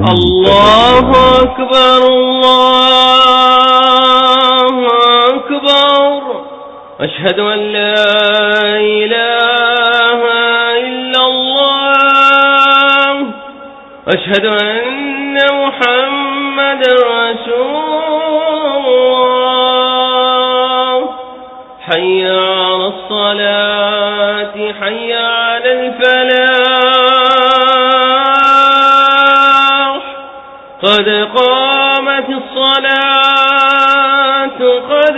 الله أكبر الله أكبر. أشهد أن لا إله إلا الله. أشهد أن محمد رسول الله. حي على الصلاة حي على الفلاح. قد قامت الصلاة قد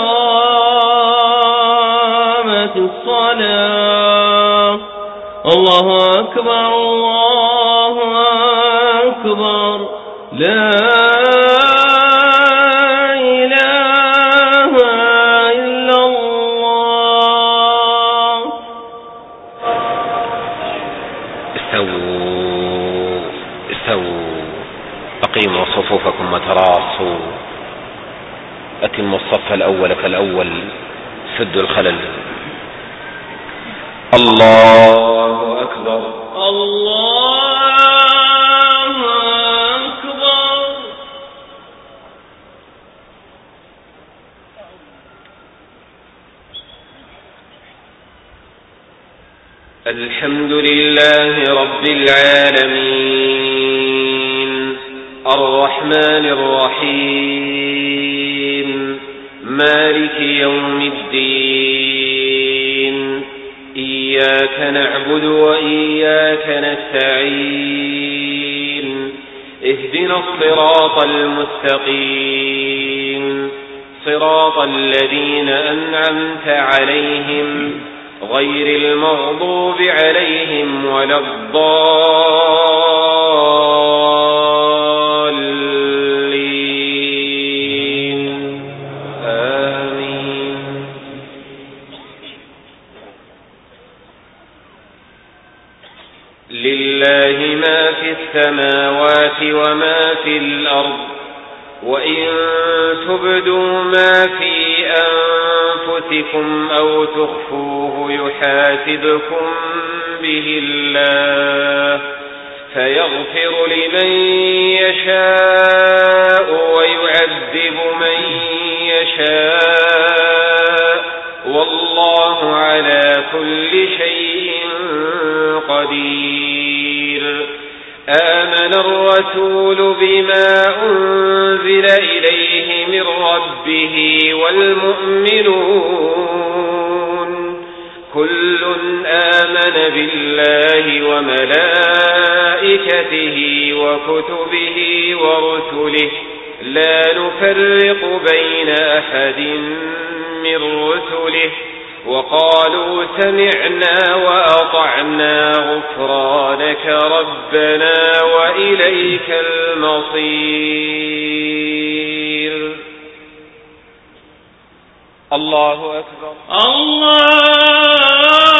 قامت الصلاة. الله أكبر الله أكبر. لا إله إلا الله. استووا أقيموا صفوفكم وتراصوا. أتموا الصف الأول فالأول. سدوا الخلل. الله أكبر الله أكبر. الحمد لله رب العالمين الرحمن الرحيم مالك يوم الدين. إياك نعبد وإياك نستعين. اهدنا الصراط المستقيم صراط الذين أنعمت عليهم غير المغضوب عليهم ولا الضالين. آمين. لله ما في السماوات وما في الأرض. وإن تبدوا ما في أنفسكم أو تخفوه يحاسبكم به الله فيغفر لمن يشاء ويعذب من يشاء والله على كل شيء قدير. آمن الرسول بما أنزل إليه من ربه والمؤمنون كل آمن بالله وملائكته وكتبه ورسله لا نفرق بين أحد من رسله وقالوا سمعنا وأطعنا غفرانك ربنا وإليك المصير. الله أكبر الله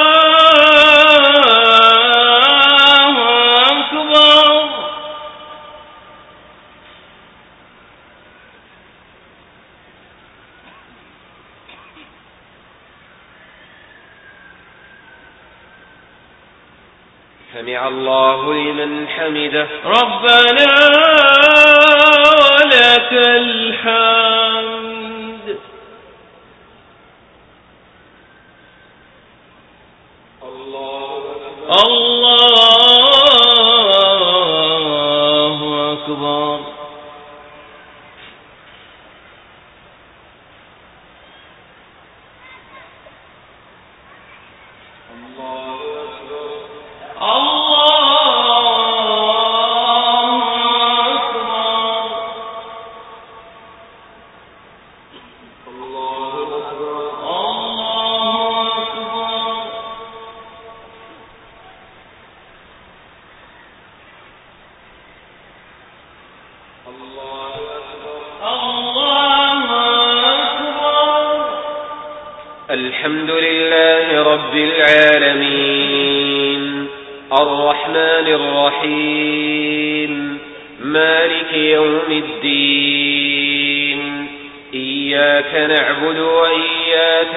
أكبر. سمع الله لمن حمده. ربنا ولك الحمد. الله أكبر. الحمد لله رب العالمين الرحمن الرحيم مالك يوم الدين. إياك نعبد وإياك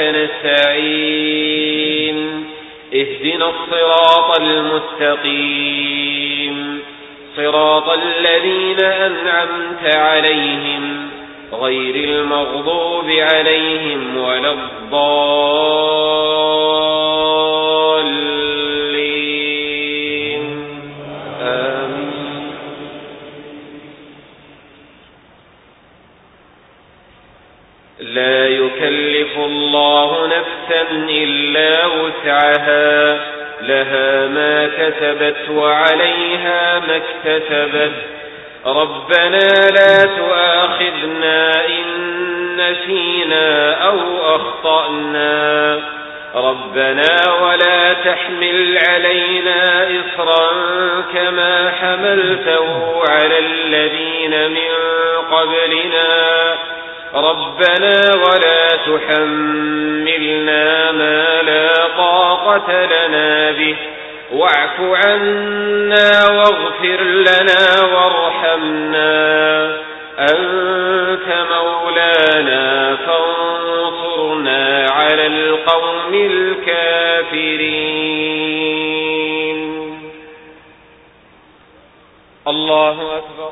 نستعين. اهدنا الصراط المستقيم صراط الذين أنعمت عليهم غير المغضوب عليهم ولا الضالين آمين. لا يكلف الله نفسا إلا وسعها لها ما كسبت وعليها ما اكتسبت ربنا لا تؤاخذنا إن نسينا أو أخطأنا ربنا ولا تحمل علينا إصرا كما حملته على الذين من قبلنا ربنا ولا تحملنا ما لا طاقة لنا به واعف عنا واغفر لنا وارحمنا أنت مولانا فانصرنا على القوم الكافرين. الله أكبر.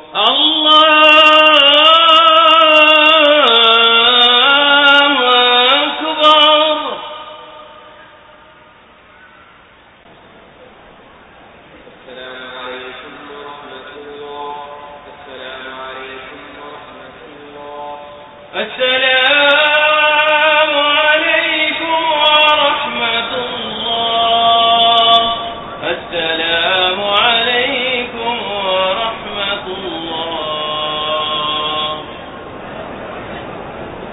السلام